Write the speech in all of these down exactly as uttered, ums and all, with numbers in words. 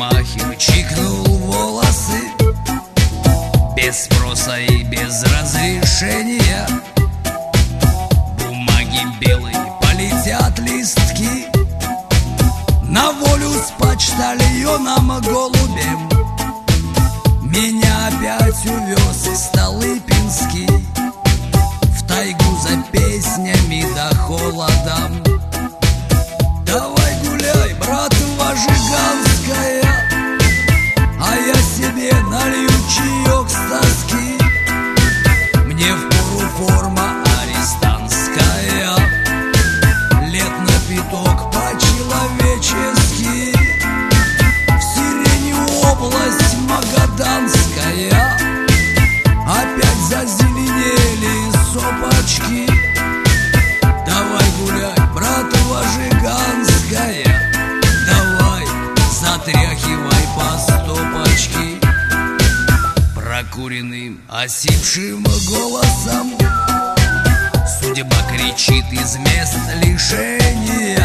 парикмахер чикнул волосы без спроса и без разрешения. Бумаги белые, полетят листки на волю с почтальоном голубем. Меня опять увез Столыпинский в тайгу за песнями да холодом. Давай гуляй, братва жиганская, а я себе налью чаек с тоски. Мне впору форма арестантская, лет на пяток по-человечески. В сирени область магаданская, опять зазеленели сопочки. Давай гуляй, братва жиганская, давай затряхивай по стопочке. Прокуренным осипшим голосом судьба кричит из мест лишения.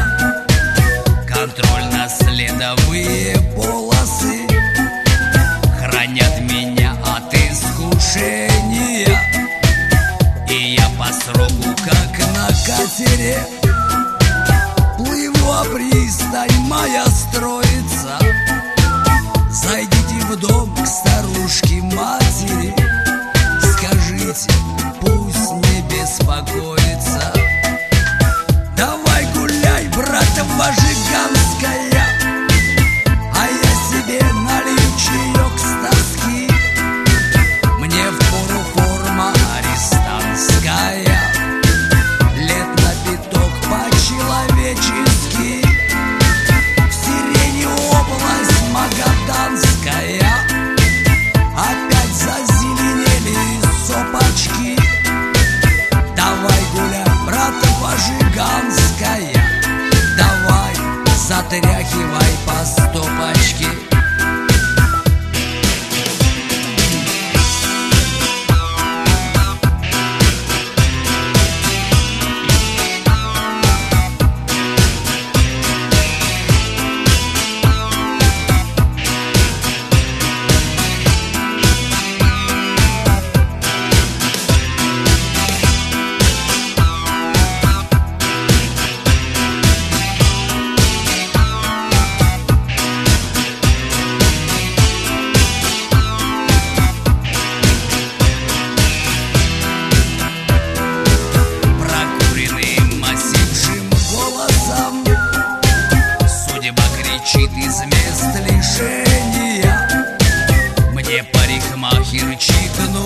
Контрольно-следовые полосы хранят меня от искушения. И я по сроку, как на катере, плыву, а пристань моя строится. Зайдите в дом к старушке матери, скажите, пусть не беспокоится. Давай гуляй, братва жиганская, а я себе налью чаек с тоски. Мне впору форма арестантская, лет на пяток по-человечески. В сирени область магаданская, опять зазеленели сопочки. Давай гуляй, братва жиганская, давай затряхивай по стопочке. Кричит из мест лишения. Мне парикмахер чикнул